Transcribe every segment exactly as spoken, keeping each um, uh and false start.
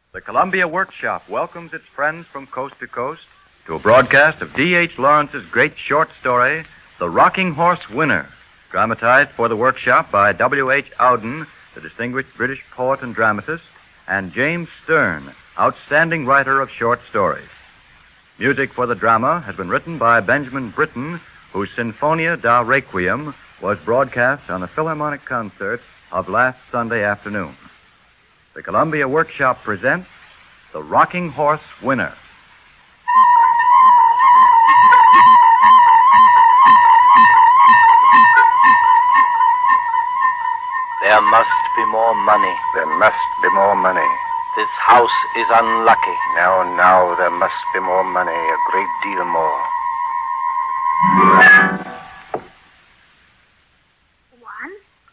The Columbia Workshop welcomes its friends from coast to coast to a broadcast of D H Lawrence's great short story, The Rocking Horse Winner, dramatized for the Workshop by W H Auden, the distinguished British poet and dramatist, and James Stern, outstanding writer of short stories. Music for the drama has been written by Benjamin Britten, whose Sinfonia da Requiem was broadcast on the Philharmonic concert of last Sunday afternoon. The Columbia Workshop presents The Rocking Horse Winner. There must be more money. There must be more money. This house is unlucky. Now, now, there must be more money, a great deal more. One.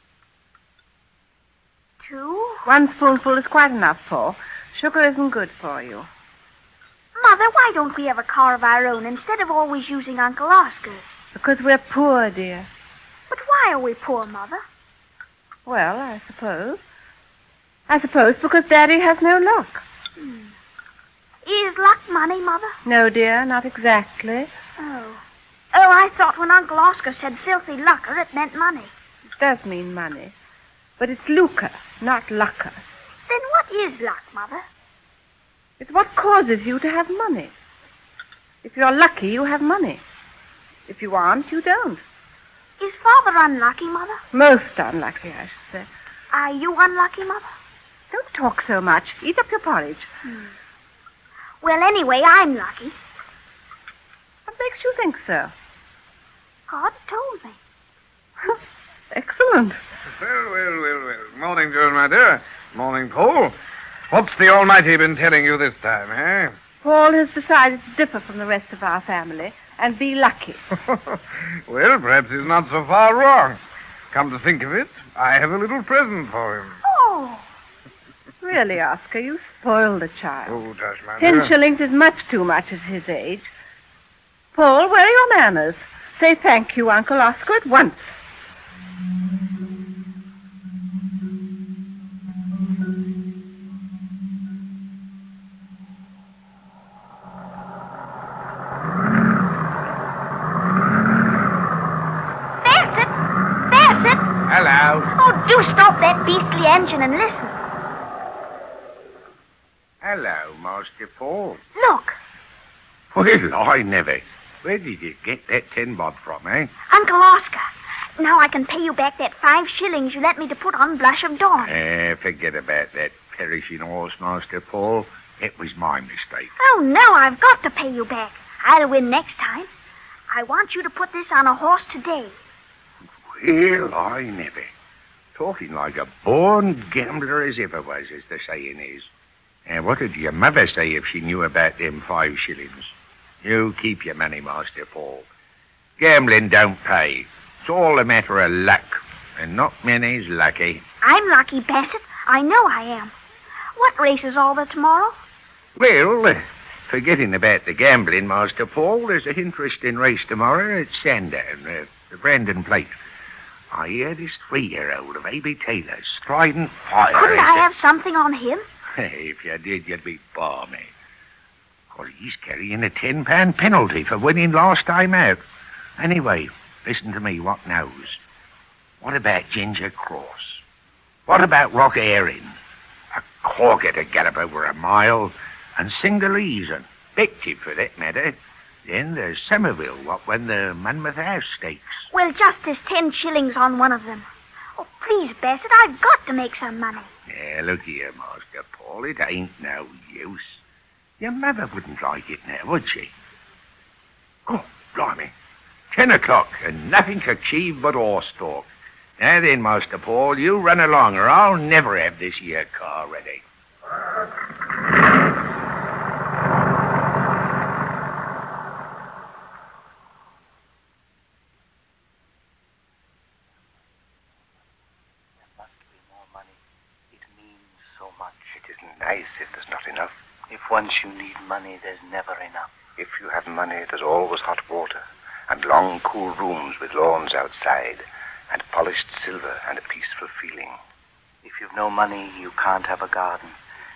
Two. One spoonful is quite enough, Paul. Sugar isn't good for you. Mother, why don't we have a car of our own instead of always using Uncle Oscar's? Because we're poor, dear. But why are we poor, Mother? Well, I suppose. I suppose because Daddy has no luck. Hmm. Is luck money, Mother? No, dear, not exactly. Oh. Oh, I thought when Uncle Oscar said filthy lucker, it meant money. It does mean money. But it's lucre, not lucker. Then what is luck, Mother? It's what causes you to have money. If you're lucky, you have money. If you aren't, you don't. Is Father unlucky, Mother? Most unlucky, I should say. Are you unlucky, Mother? Don't talk so much. Eat up your porridge. Hmm. Well, anyway, I'm lucky. What makes you think so? God told me. Excellent. Well, well, well, well. Morning, Joan, my dear. Morning, Paul. What's the Almighty been telling you this time, eh? Paul has decided to differ from the rest of our family and be lucky. Well, perhaps he's not so far wrong. Come to think of it, I have a little present for him. Oh. Really, Oscar, you spoil the child. Oh, Josh, my Ten dear. shillings is much too much at his age. Paul, where are your manners? Say thank you, Uncle Oscar, at once. Hello. Oh, do stop that beastly engine and listen. Hello, Master Paul. Look, Well, I never. Where did you get that ten bob from, eh? Uncle Oscar. Now I can pay you back that five shillings you let me to put on Blush of Dawn. Eh, forget about that perishing horse, Master Paul. It was my mistake. Oh, no, I've got to pay you back. I'll win next time. I want you to put this on a horse today. Well, I never. Talking like a born gambler as ever was, as the saying is. And what did your mother say if she knew about them five shillings? You keep your money, Master Paul. Gambling don't pay. It's all a matter of luck, and not many's lucky. I'm lucky, Bassett. I know I am. What race is all there tomorrow? Well, uh, forgetting about the gambling, Master Paul, there's an interesting race tomorrow at Sandown, uh, the Brandon Plate. I hear this three-year-old of A B Taylor striding fire. Couldn't as I a- have something on him? If you did, you'd be balmy. Well, he's carrying a ten-pound penalty for winning last time out. Anyway, listen to me, what knows? What about Ginger Cross? What about Rock Herring? A corker to gallop over a mile, and Single Eason, Victive for that matter. Then there's Somerville, what won the Monmouth House Stakes. Well, just as ten shillings on one of them. Oh, please, Bassett, I've got to make some money. Yeah, look here, Master Paul, it ain't no use. Your mother wouldn't like it now, would she? Oh, blimey. Ten o'clock, and nothing achieved but horse talk. Now then, Master Paul, you run along, or I'll never have this here car ready. Nice if there's not enough. If once you need money, there's never enough. If you have money, there's always hot water, and long, cool rooms with lawns outside, and polished silver and a peaceful feeling. If you've no money, you can't have a garden.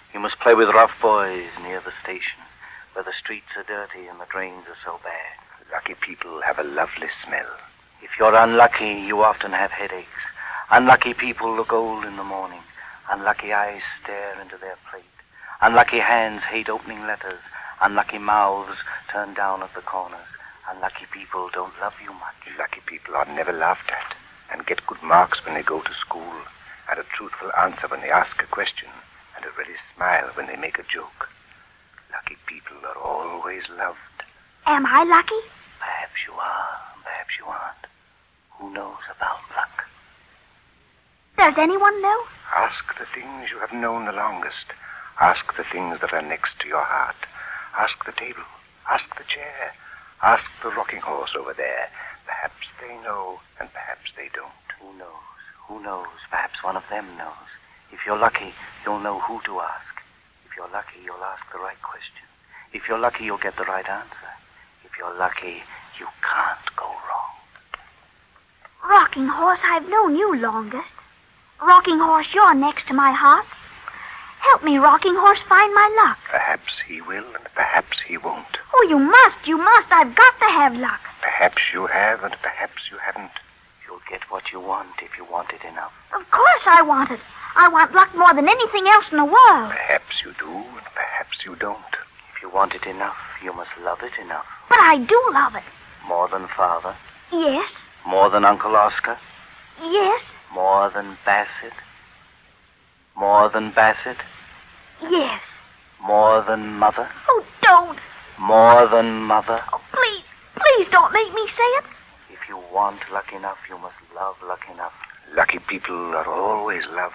You must play with rough boys near the station, where the streets are dirty and the drains are so bad. Lucky people have a lovely smell. If you're unlucky, you often have headaches. Unlucky people look old in the morning. Unlucky eyes stare into their plate. Unlucky hands hate opening letters. Unlucky mouths turn down at the corners. Unlucky people don't love you much. Lucky people are never laughed at and get good marks when they go to school, and a truthful answer when they ask a question, and a ready smile when they make a joke. Lucky people are always loved. Am I lucky? Perhaps you are, perhaps you aren't. Who knows about luck? Does anyone know? Ask the things you have known the longest. Ask the things that are next to your heart. Ask the table. Ask the chair. Ask the rocking horse over there. Perhaps they know, and perhaps they don't. Who knows? Who knows? Perhaps one of them knows. If you're lucky, you'll know who to ask. If you're lucky, you'll ask the right question. If you're lucky, you'll get the right answer. If you're lucky, you can't go wrong. Rocking Horse, I've known you longest. Rocking Horse, you're next to my heart. Help me, Rocking Horse, find my luck. Perhaps he will, and perhaps he won't. Oh, you must, you must. I've got to have luck. Perhaps you have, and perhaps you haven't. You'll get what you want if you want it enough. Of course I want it. I want luck more than anything else in the world. Perhaps you do, and perhaps you don't. If you want it enough, you must love it enough. But I do love it. More than Father? Yes. More than Uncle Oscar? Yes. More than Bassett? More than Bassett? Yes. More than Mother? Oh, don't. More than Mother? Oh, please, please don't make me say it. If you want luck enough, you must love luck enough. Lucky people are always loved.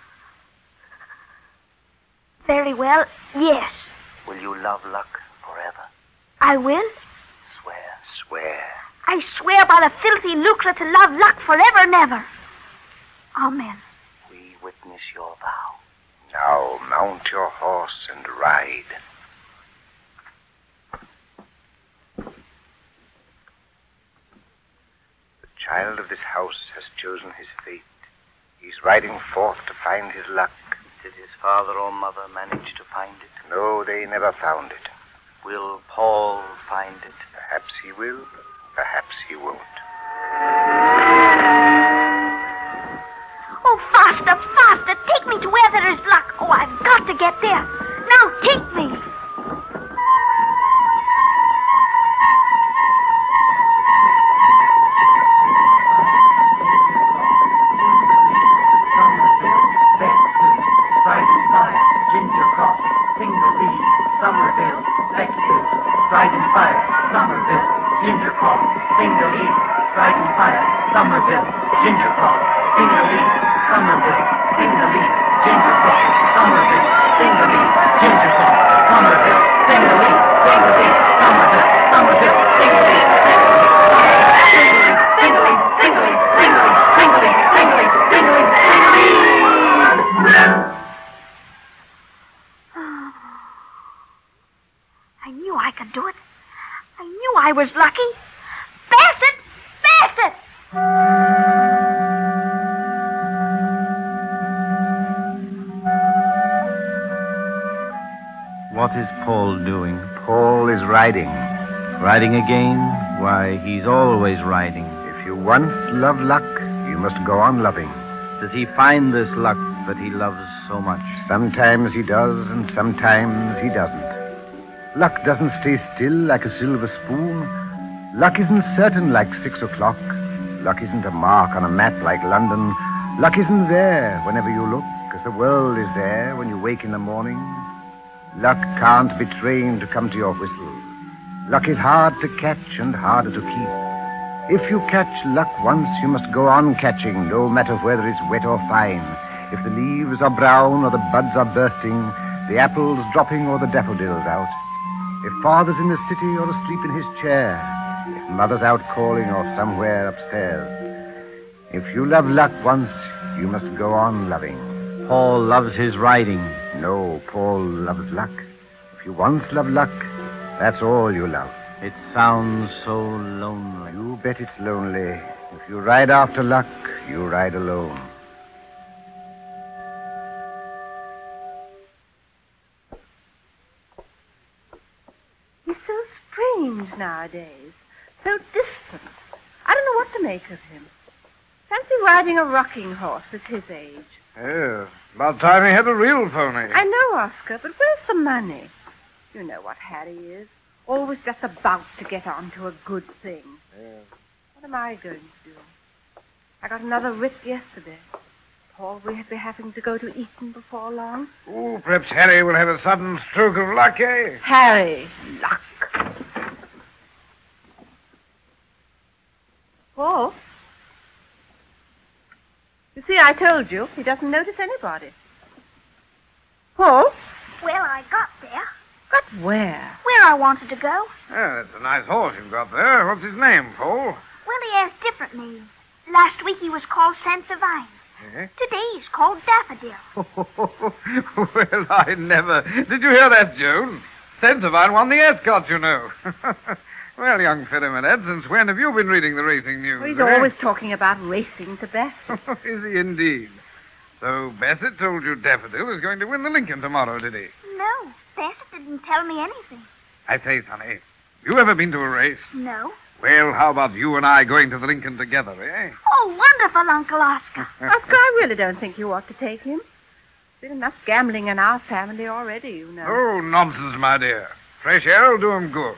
Very well, yes. Will you love luck forever? I will. Swear. Swear. I swear by the filthy lucre to love luck forever and ever. Amen. We witness your vow. Now mount your horse and ride. The child of this house has chosen his fate. He's riding forth to find his luck. Did his father or mother manage to find it? No, they never found it. Will Paul find it? Perhaps he will, perhaps he won't. Oh, faster, faster. Take me to where there is luck. Oh, I've got to get there. Now take me. I knew I could do it. I knew I was lucky. Bassett! Bassett! What is Paul doing? Paul is riding. Riding again? Why, he's always riding. If you once love luck, you must go on loving. Does he find this luck that he loves so much? Sometimes he does, and sometimes he doesn't. Luck doesn't stay still like a silver spoon. Luck isn't certain like six o'clock. Luck isn't a mark on a map like London. Luck isn't there whenever you look, as the world is there when you wake in the morning. Luck can't be trained to come to your whistle. Luck is hard to catch and harder to keep. If you catch luck once, you must go on catching, no matter whether it's wet or fine. If the leaves are brown or the buds are bursting, the apples dropping or the daffodils out. If father's in the city or asleep in his chair, if mother's out calling or somewhere upstairs. If you love luck once, you must go on loving. Paul loves his riding. No, Paul loves luck. If you once love luck, that's all you love. It sounds so lonely. You bet it's lonely. If you ride after luck, you ride alone. strange nowadays. So distant. I don't know what to make of him. Fancy riding a rocking horse at his age. Yes. About time he had a real pony. I know, Oscar, but where's the money? You know what Harry is. Always just about to get on to a good thing. Yes. What am I going to do? I got another writ yesterday. Paul will be having to go to Eton before long. Oh, perhaps Harry will have a sudden stroke of luck, eh? Harry, luck. Paul? You see, I told you, he doesn't notice anybody. Paul? Well, I got there. Got where? Where I wanted to go. Yeah, that's a nice horse you've got there. What's his name, Paul? Well, he has different names. Last week he was called Sansevine. Eh? Today he's called Daffodil. Well, I never... Did you hear that, Joan? Sansevine won the Ascot, you know. Well, young Philomenet, since when have you been reading the racing news? Well, he's eh? always talking about racing to Bassett. Is he indeed? So Bassett told you Daffodil is going to win the Lincoln tomorrow, did he? No, Bassett didn't tell me anything. I say, Sonny, you ever been to a race? No. Well, how about you and I going to the Lincoln together, eh? Oh, wonderful, Uncle Oscar. Oscar, I really don't think you ought to take him. There's been enough gambling in our family already, you know. Oh, nonsense, my dear. Fresh air will do him good.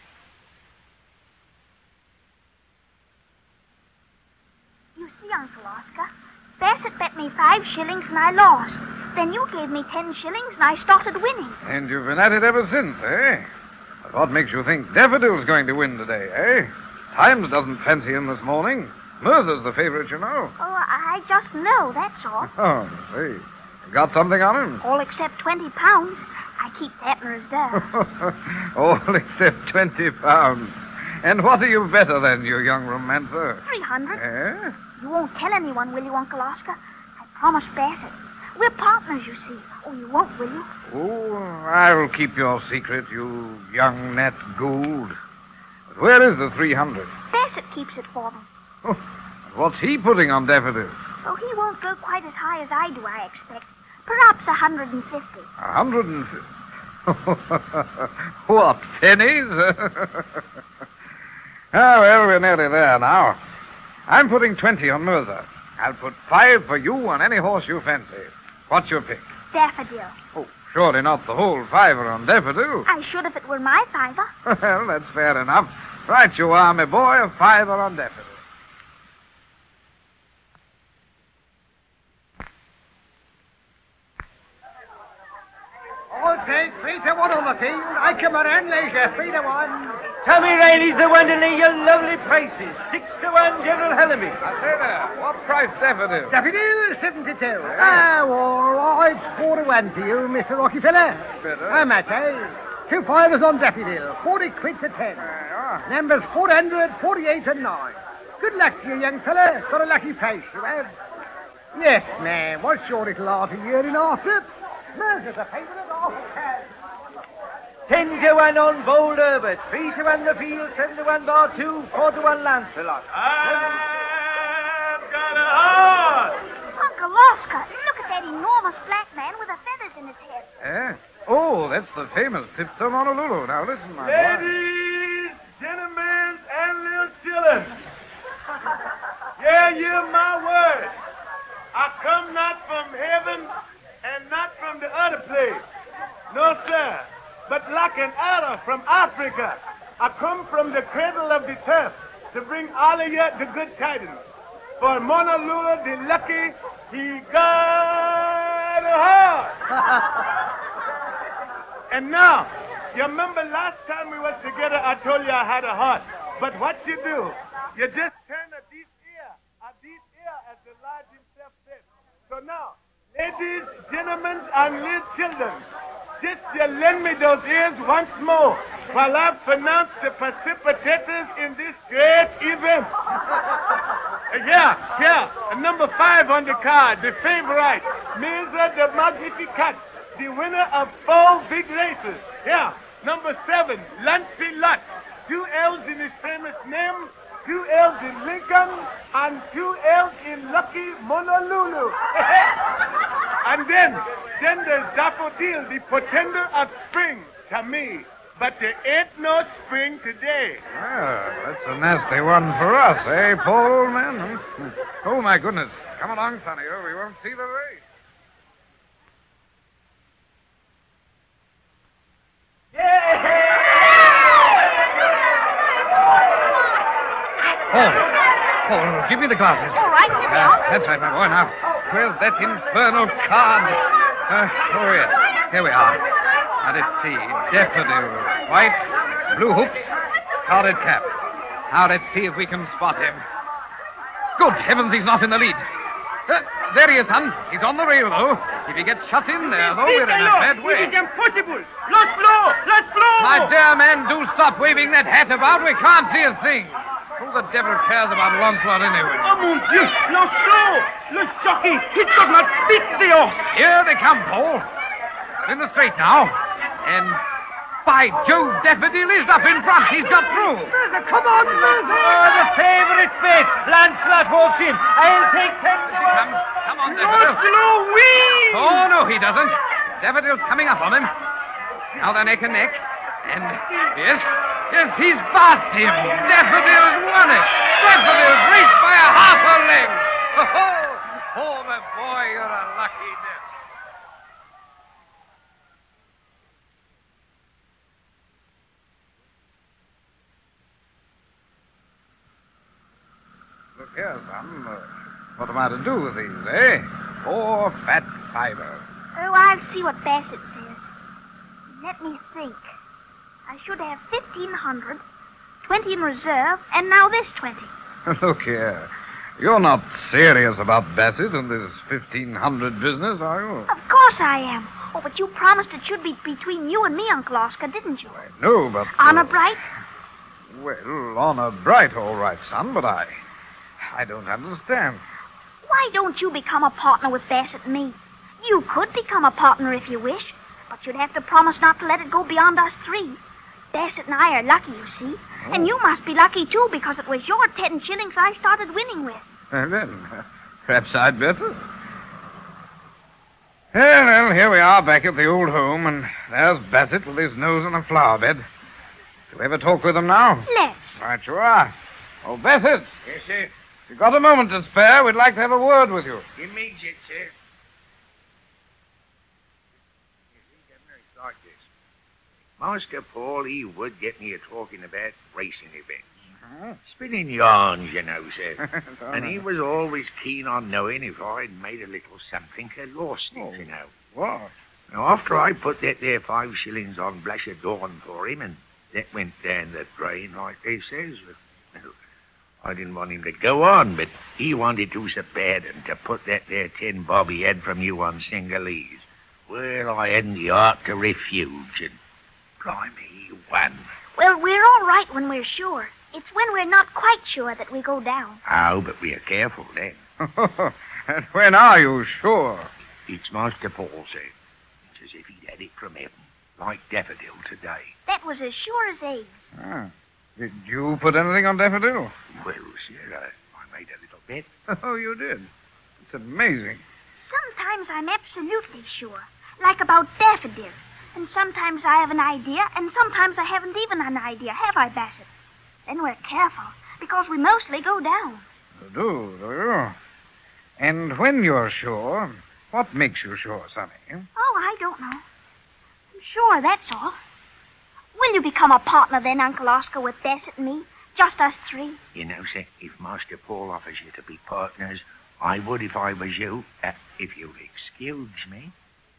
You see, Uncle Oscar, Bassett bet me five shillings and I lost. Then you gave me ten shillings and I started winning. And you've been at it ever since, eh? But what makes you think Daffodil's going to win today, eh? Times doesn't fancy him this morning. Mercer's the favorite, you know. Oh, I just know, that's all. Oh, I see. You got something on him? All except twenty pounds. I keep that in reserve. All except twenty pounds. And what are you better than, you young romancer? Three hundred. Eh? You won't tell anyone, will you, Uncle Oscar? I promised Bassett. We're partners, you see. Oh, you won't, will you? Oh, I'll keep your secret, you young Nat Gould. But where is the three hundred? Bassett keeps it for me. Oh, what's he putting on Daffodil? Oh, he won't go quite as high as I do, I expect. Perhaps a hundred and fifty. A hundred and fifty. What, pennies? Ah, well, we're nearly there now. I'm putting twenty on Mercer. I'll put five for you on any horse you fancy. What's your pick? Daffodil. Oh, surely not the whole fiver on Daffodil. I should if it were my fiver. Well, that's fair enough. Right you are, my boy, a fiver on Daffodil. All paid three to one on the field. I come around leisure, three to one. Tommy Riley's the one to lay your lovely prices. Six to one, General Hellamy. I say there, what price Daffodil? Daffodil, seventy-two. Ah, all right, four to one to you, Mister Rockefeller. Better. How much, eh? Two fivers on Daffodil, forty quid to ten. Uh, Numbers four hundred, forty-eight and nine. Good luck to you, young fella. Got a lucky place, you have. Yes, ma'am. What's your little art a year and after? Mercer's a favourite of cash. Ten to one on Bold Herbert. Three to one the field. Seven to one bar two. Four to one Lancelot. I've got a horse. Uncle Oscar, look at that enormous black man with the feathers in his head. Eh? Oh, that's the famous Tipton Honolulu. Now listen, my boy. Ladies, gentlemen, and little children. Yeah, hear my word. I come not from heaven and not from the other place. No, sir. But like an adder from Africa, I come from the cradle of the turf to bring all of you the good tidings. For Monolulu the lucky, he got a horse. And now, you remember last time we was together, I told you I had a horse. But what you do, you just turn a deep ear, a deep ear, as the Lord himself said. So now, ladies, gentlemen, and little children, just you lend me those ears once more while I pronounce the precipitators in this great event. Uh, yeah, yeah, uh, number five on the card, the favorite, Mirza the Magnificat, the winner of four big races. Yeah, number seven, Lancelot, two L's in his famous name, two L's in Lincoln, and two L's in Lucky Monolulu. And then, then there's Daffodil, the pretender of spring, to me. but there ain't no spring today. Well, that's a nasty one for us, eh, Paul, old man? Oh, my goodness. Come along, Sonny, or we won't see the race. Paul, Paul, give me the glasses. All right, here we Uh, are. that's right, my boy. Now, where's that infernal card? Uh, oh, yes. Here we are. Now, let's see. Daffodil. White, blue hoops, carded cap. Now, let's see if we can spot him. Good heavens, he's not in the lead. Uh, there he is, son. He's on the rail, though. If he gets shut in there, though, we're in a bad way. It is impossible. Let's blow. Let's blow. My dear man, do stop waving that hat about. We can't see a thing. Who the devil cares about Lancelot anyway? Oh, mon Dieu. Lancelot. Le jockey. He does not beat the horse. Here they come, Paul. They're in the straight now. And by Jove, Daffodil is up in front. He's got through. Come on, Mirza. Oh, the favorite bet. Lancelot walks in. I'll take ten to one. Come, come on, Daffodil. Lancelot wins. Oh, no, he doesn't. Daffodil's coming up on him. Now they're neck and neck. And, yes, yes, he's past him. Daffodil's won it. Daffodil's reached by a half a leg. Oh, oh, my boy, you're a lucky devil. Look here, son. Uh, what am I to do with these, eh? Four fat fiver. Oh, I'll see what Bassett says. Let me think. I should have fifteen hundred, twenty in reserve, and now this twenty. Look here. You're not serious about Bassett and this fifteen hundred business, are you? Of course I am. Oh, but you promised it should be between you and me, Uncle Oscar, didn't you? No, but... Honor uh, bright? Well, honor bright, all right, son, but I... I don't understand. Why don't you become a partner with Bassett and me? You could become a partner if you wish, but you'd have to promise not to let it go beyond us three. Bassett and I are lucky, you see. Oh. And you must be lucky, too, because it was your ten shillings I started winning with. And then, uh, perhaps I'd better. Well, well, here we are back at the old home, and there's Bassett with his nose in a flower bed. Shall we ever talk with him now? Let's. Right you are. Oh, Bassett, Yes, sir. if you've got a moment to spare, we'd like to have a word with you. Immediate, sir. It's like this. Master Paul, he would get me a talking about racing events. Uh-huh. Spinning yarns, you know, sir. Oh, And he no. was always keen on knowing if I'd made a little something or lost it, Oh. you know. What? Now, after I put that there five shillings on Blasher Dawn for him, and that went down the drain, like they says, well, I didn't want him to go on, but he wanted to so bad and to put that there ten bob he had from you on Singalese. Well, I hadn't the heart to refuse, and blimey, he won. Well, we're all right when we're sure. It's when we're not quite sure that we go down. Oh, but we are careful then. And when are you sure? It's Master Paul, sir. It's as if he'd had it from heaven, like Daffodil today. That was as sure as eggs. Ah. Did you put anything on Daffodil? Well, sir, I, I made a little bet. Oh, you did? It's amazing. Sometimes I'm absolutely sure, like about Daffodil. And sometimes I have an idea, and sometimes I haven't even an idea, have I, Bassett? Then we're careful, because we mostly go down. You do, do you? And when you're sure, what makes you sure, Sonny? Oh, I don't know. I'm sure, that's all. Will you become a partner then, Uncle Oscar, with Bassett and me? Just us three? You know, sir, if Master Paul offers you to be partners, I would if I was you, uh, if you'll excuse me.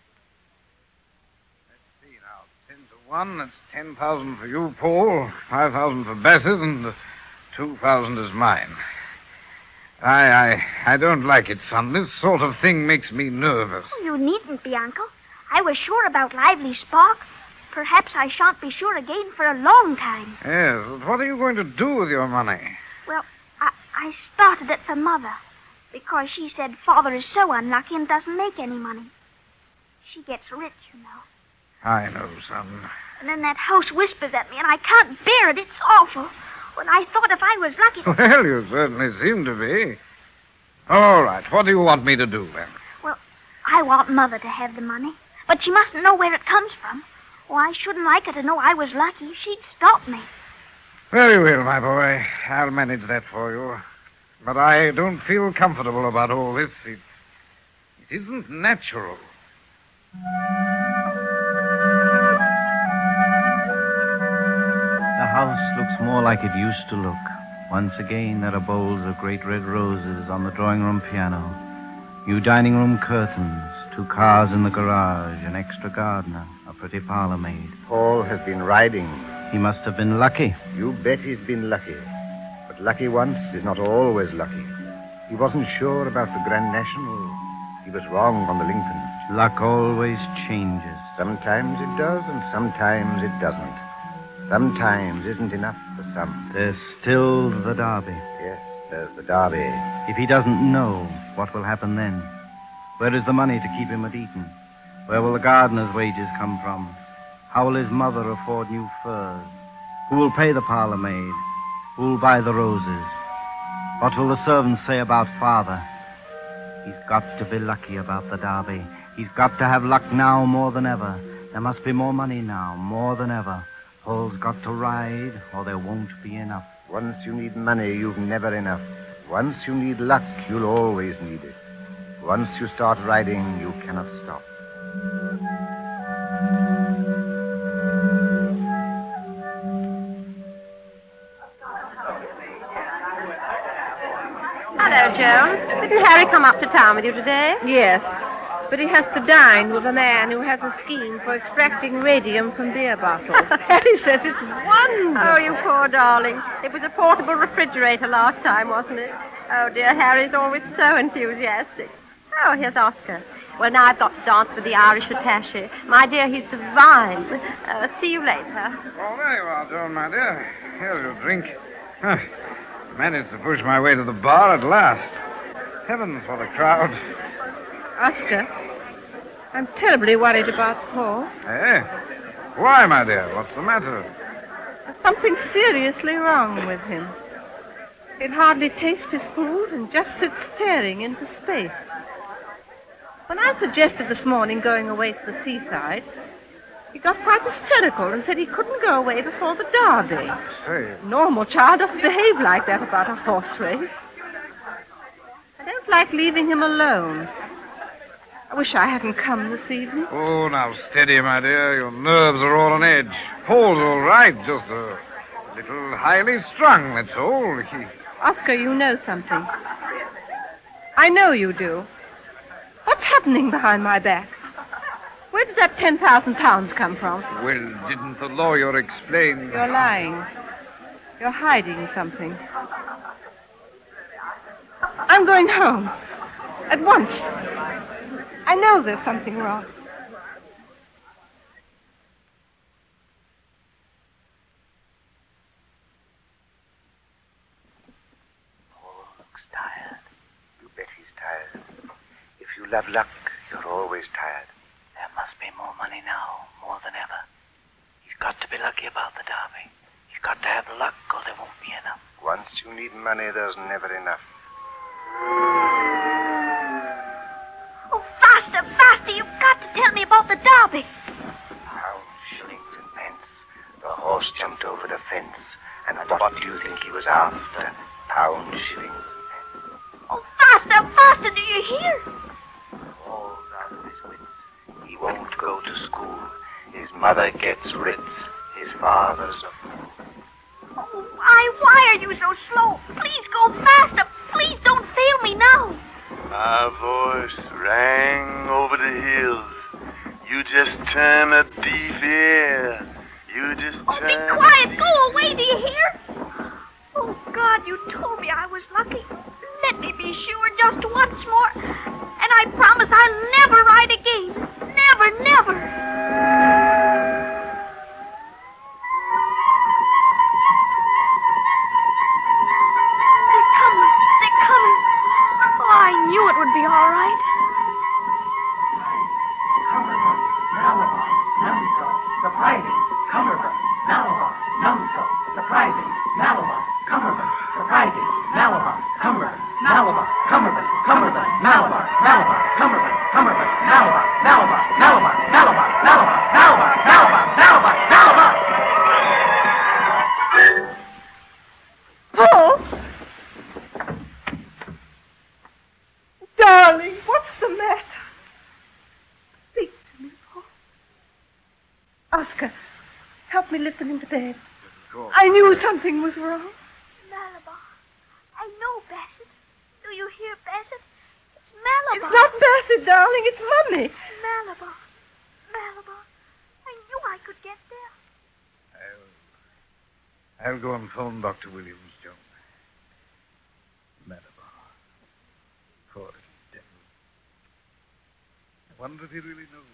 Let's see now. Ten to one, that's ten thousand for you, Paul. Five thousand for Bassett, and uh, two thousand is mine. I, I, I don't like it, son. This sort of thing makes me nervous. Oh, you needn't be, Uncle. I was sure about Lively Spark. Perhaps I shan't be sure again for a long time. Yes, but what are you going to do with your money? Well, I, I started it for Mother, because she said Father is so unlucky and doesn't make any money. She gets rich, you know. I know, son. And then that house whispers at me, and I can't bear it. It's awful. When I thought if I was lucky... Well, you certainly seem to be. All right, what do you want me to do, then? Well, I want Mother to have the money, but she mustn't know where it comes from. Oh, I shouldn't like her to know I was lucky. She'd stop me. Very well, my boy. I'll manage that for you. But I don't feel comfortable about all this. It, it isn't natural. The house looks more like it used to look. Once again, there are bowls of great red roses on the drawing room piano, new dining room curtains, two cars in the garage, an extra gardener, a pretty parlor maid. Paul has been riding. He must have been lucky. You bet he's been lucky. But lucky once is not always lucky. He wasn't sure about the Grand National. He was wrong on the Lincoln. Luck always changes. Sometimes it does, and sometimes it doesn't. Sometimes isn't enough for some. There's still the Derby. Yes, there's the Derby. If he doesn't know, what will happen then? Where is the money to keep him at Eton? Where will the gardener's wages come from? How will his mother afford new furs? Who will pay the parlor maid? Who will buy the roses? What will the servants say about father? He's got to be lucky about the Derby. He's got to have luck now more than ever. There must be more money now, more than ever. Paul's got to ride, or there won't be enough. Once you need money, you've never enough. Once you need luck, you'll always need it. Once you start riding, you cannot stop. Hello, Joan. Didn't Harry come up to town with you today? Yes, but he has to dine with a man who has a scheme for extracting radium from beer bottles. Harry says it's wonderful. Oh, you poor darling. It was a portable refrigerator last time, wasn't it? Oh, dear, Harry's always so enthusiastic. Oh, here's Oscar. Well, now I've got to dance with the Irish attaché. My dear, he's divine. Uh, see you later. Oh, there you are, Joan, my dear. Here's your drink. Huh. Managed to push my way to the bar at last. Heavens, what a crowd. Oscar, I'm terribly worried about Paul. Eh? Why, my dear? What's the matter? There's something seriously wrong with him. He'd hardly taste his food and just sit staring into space. When I suggested this morning going away to the seaside, he got quite hysterical and said he couldn't go away before the Derby. Say. A normal child doesn't behave like that about a horse race. I don't like leaving him alone. I wish I hadn't come this evening. Oh, now, steady, my dear. Your nerves are all on edge. Paul's all right, just a little highly strung, that's all. He... Oscar, you know something. I know you do. What's happening behind my back? Where does that ten thousand pounds come from? Well, didn't the lawyer explain... You're lying. You're hiding something. I'm going home. At once. I know there's something wrong. Paul looks tired. You bet he's tired. If you love luck, you're always tired. There must be more money now, more than ever. He's got to be lucky about the Derby. He's got to have luck, or there won't be enough. Once you need money, there's never enough. Oh, faster, faster. You've got to tell me about the Derby. Pounds, shillings, and pence. The horse jumped over the fence. And what do you think he was after? Pounds, shillings, and pence. Oh, faster, faster. Do you hear? Paul's out of his wits. He won't go to school. His mother gets writs. His father's a fool. Oh, why, why are you so slow? Please go faster. Please don't fail me now. My voice rang over the hills. You just turn a deaf ear. You just Oh, turn... be quiet. Go away, do you hear? Oh, God, you told me I was lucky. Let me be sure just once more. And I promise I'll never ride again. Never, never. They're coming. They're coming. Oh, I knew it would be all right. Surprising, Cumberland, Malabar, Numso, surprising, Malabar, Cumberland, surprising, Malabar, Cumberland, Malabar, Cumberland, Cumberland, Malabar, Malabar, Cumberland, Cumberland, Malabar, Malabar, Malabar, Malabar, Malabar, Malabar, Malabar, Malabar. Paul! Darling, what's the matter? Speak to me, Paul. Oscar, help me lift him into bed. I knew something was wrong. Malabar. I know, Bassett. Do you hear, Bassett? It's Malabar. It's not Bassett, darling. It's Mummy. Malabar. Malabar. I knew I could get there. I'll, I'll go and phone Doctor Williams, Joan. Malabar. Poor little devil. I wonder if he really knows.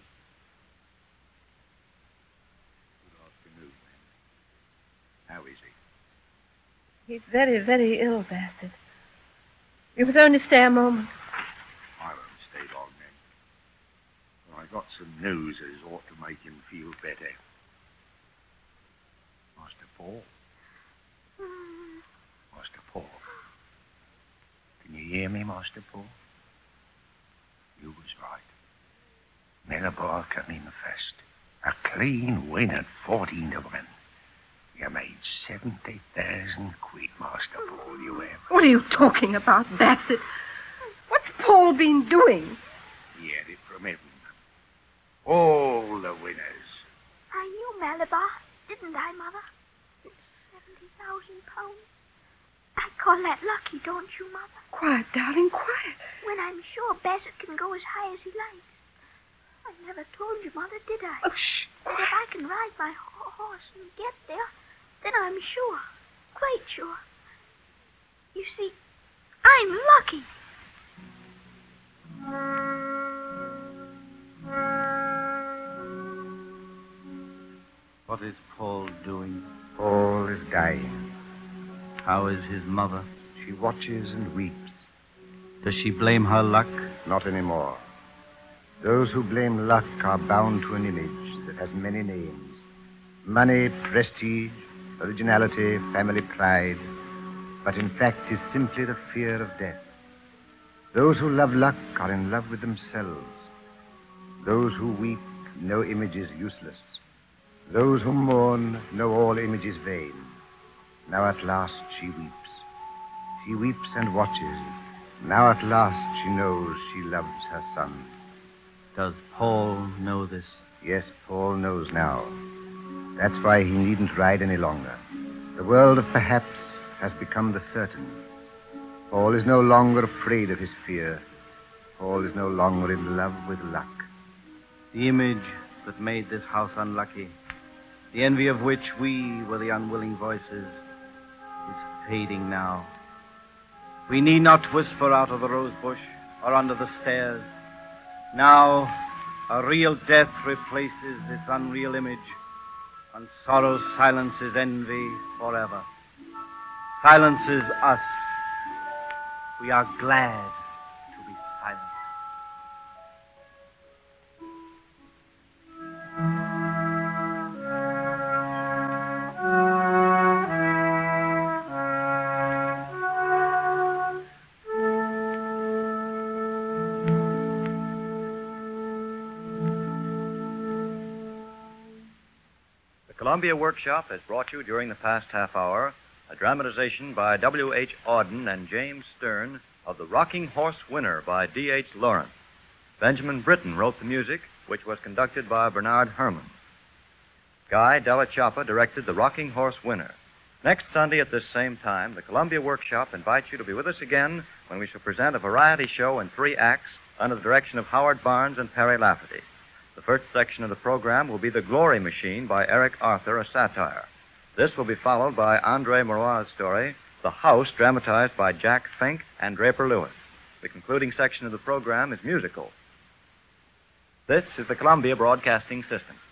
Good afternoon, then. How is he? He's very, very ill, Bassett. You must only stay a moment. I won't stay long, then. Well, I got some news that ought to make him feel better. Master Paul? Master Paul? Can you hear me, Master Paul? You was right. Malabar came in first. A clean win at fourteen to one. You made seventy thousand quid, Master Paul, you have. What are you talking about, Bassett? What's Paul been doing? He had it from heaven. All the winners. I knew Malabar, didn't I, Mother? Seventy thousand pounds. I call that lucky, don't you, Mother? Quiet, darling, quiet. When I'm sure Bassett can go as high as he likes. I never told you, Mother, did I? Oh, shh. But if I can ride my ho- horse and get there, then I'm sure, quite sure. You see, I'm lucky. What is Paul doing? Paul is dying. How is his mother? She watches and weeps. Does she blame her luck? Not anymore. Those who blame luck are bound to an image that has many names. Money, prestige, originality, family pride, but in fact is simply the fear of death. Those who love luck are in love with themselves. Those who weep know image is useless. Those who mourn know all image is vain. Now at last she weeps. She weeps and watches. Now at last she knows she loves her son. Does Paul know this? Yes, Paul knows now. That's why he needn't ride any longer. The world of perhaps has become the certain. Paul is no longer afraid of his fear. Paul is no longer in love with luck. The image that made this house unlucky, the envy of which we were the unwilling voices, is fading now. We need not whisper out of the rose bush or under the stairs. Now, a real death replaces this unreal image, and sorrow silences envy forever. Silences us. We are glad to be silent. The Columbia Workshop has brought you during the past half hour a dramatization by W H Auden and James Stern of The Rocking Horse Winner by D H Lawrence. Benjamin Britten wrote the music, which was conducted by Bernard Herrmann. Guy Della Chapa directed The Rocking Horse Winner. Next Sunday at this same time, the Columbia Workshop invites you to be with us again when we shall present a variety show in three acts under the direction of Howard Barnes and Perry Lafferty. The first section of the program will be The Glory Machine by Eric Arthur, a satire. This will be followed by Andre Marois' story, The House, dramatized by Jack Fink and Draper Lewis. The concluding section of the program is musical. This is the Columbia Broadcasting System.